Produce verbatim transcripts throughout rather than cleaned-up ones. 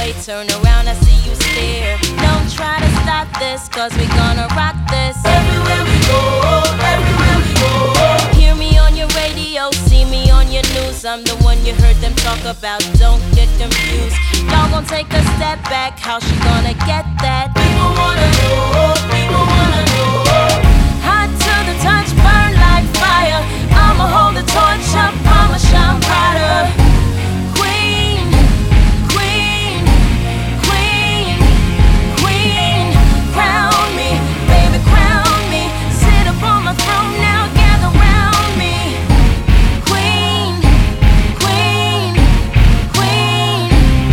way, turn around, I see you stare. Don't try to stop this, cause we gonna rock this. Everywhere we go, everywhere we go. Hear me on your radio, see me on your news. I'm the one you heard them talk about, don't get confused. Y'all gon' take a step back, how she gonna get that? People wanna know, people wanna know. Hot to the touch, burn like fire. I'ma hold the torch up, I'ma shine brighter. Queen, queen, queen, queen. Crown me, baby, crown me. Sit up on my throne now, gather round me. Queen, queen, queen.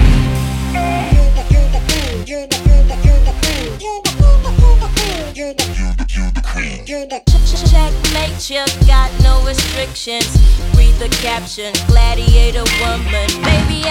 Checkmate, you got no restrictions. Read the caption, gladiator woman. Baby,